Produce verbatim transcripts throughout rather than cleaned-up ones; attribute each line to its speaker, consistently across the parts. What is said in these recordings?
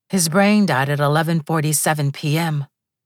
Speaker 1: His brain died at eleven forty-seven p m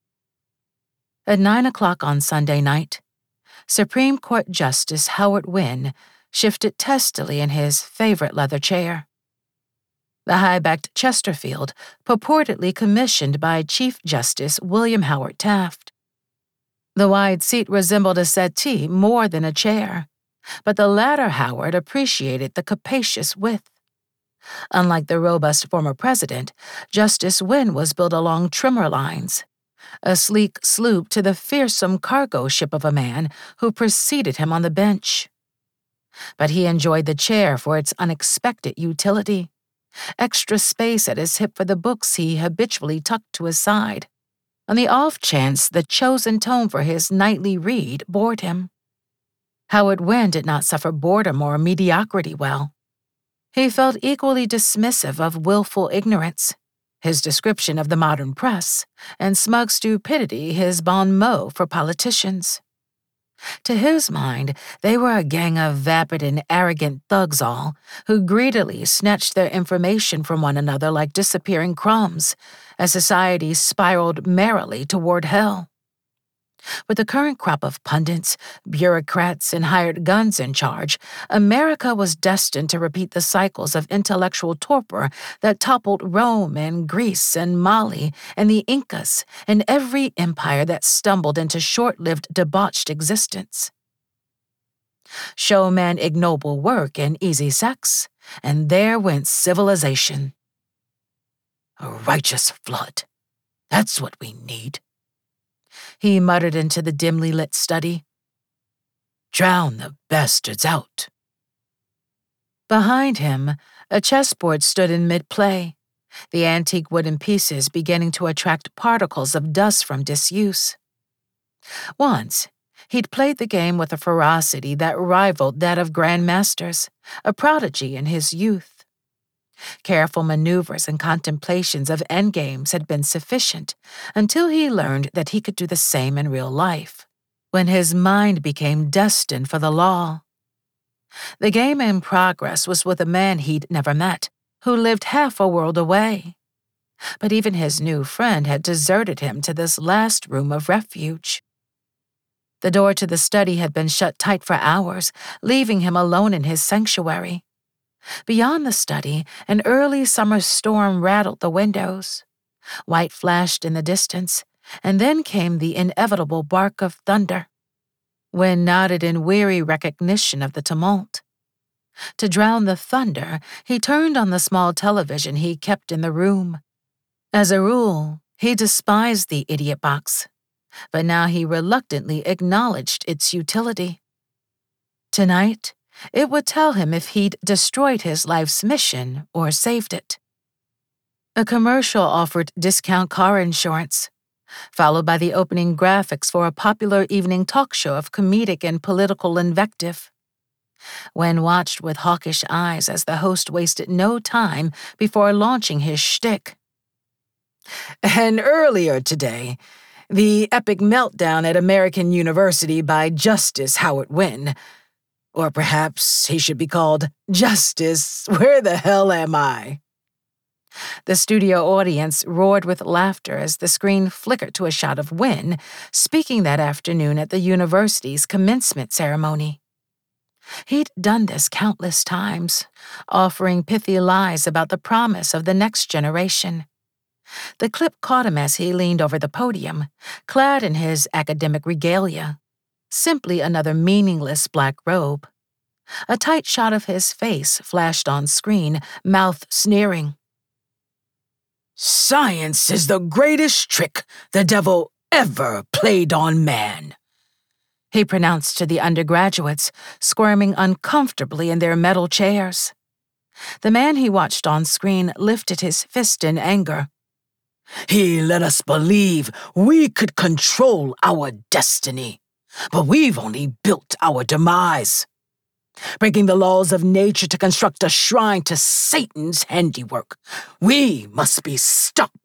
Speaker 1: At nine o'clock on Sunday night, Supreme Court Justice Howard Wynne shifted testily in his favorite leather chair. The high-backed Chesterfield, purportedly commissioned by Chief Justice William Howard Taft. The wide seat resembled a settee more than a chair, but the latter Howard appreciated the capacious width. Unlike the robust former president, Justice Wynne was built along trimmer lines, a sleek sloop to the fearsome cargo ship of a man who preceded him on the bench. But he enjoyed the chair for its unexpected utility, extra space at his hip for the books he habitually tucked to his side, on the off chance the chosen tome for his nightly read bored him. Howard Wynne did not suffer boredom or mediocrity well. He felt equally dismissive of willful ignorance, his description of the modern press, and smug stupidity his bon mot for politicians. To his mind, they were a gang of vapid and arrogant thugs all, who greedily snatched their information from one another like disappearing crumbs, as society spiraled merrily toward hell. With the current crop of pundits, bureaucrats, and hired guns in charge, America was destined to repeat the cycles of intellectual torpor that toppled Rome and Greece and Mali and the Incas and every empire that stumbled into short-lived debauched existence. Show man ignoble work and easy sex, and there went civilization. A righteous flood. That's what we need. He muttered into the dimly lit study. Drown the bastards out. Behind him, a chessboard stood in mid-play, the antique wooden pieces beginning to attract particles of dust from disuse. Once, he'd played the game with a ferocity that rivaled that of grandmasters, a prodigy in his youth. Careful maneuvers and contemplations of endgames had been sufficient until he learned that he could do the same in real life, when his mind became destined for the law. The game in progress was with a man he'd never met, who lived half a world away. But even his new friend had deserted him to this last room of refuge. The door to the study had been shut tight for hours, leaving him alone in his sanctuary. Beyond the study, an early summer storm rattled the windows. White flashed in the distance, and then came the inevitable bark of thunder. Wynne nodded in weary recognition of the tumult. To drown the thunder, he turned on the small television he kept in the room. As a rule, he despised the idiot box, but now he reluctantly acknowledged its utility. Tonight, it would tell him if he'd destroyed his life's mission or saved it. A commercial offered discount car insurance, followed by the opening graphics for a popular evening talk show of comedic and political invective. Wynne watched with hawkish eyes as the host wasted no time before launching his shtick. And earlier today, the epic meltdown at American University by Justice Howard Wynne. Or perhaps he should be called Justice, where the hell am I? The studio audience roared with laughter as the screen flickered to a shot of Wynne speaking that afternoon at the university's commencement ceremony. He'd done this countless times, offering pithy lies about the promise of the next generation. The clip caught him as he leaned over the podium, clad in his academic regalia. Simply another meaningless black robe. A tight shot of his face flashed on screen, mouth sneering. Science is the greatest trick the devil ever played on man, he pronounced to the undergraduates, squirming uncomfortably in their metal chairs. The man he watched on screen lifted his fist in anger. He let us believe we could control our destiny. But we've only built our demise. Breaking the laws of nature to construct a shrine to Satan's handiwork. We must be stopped.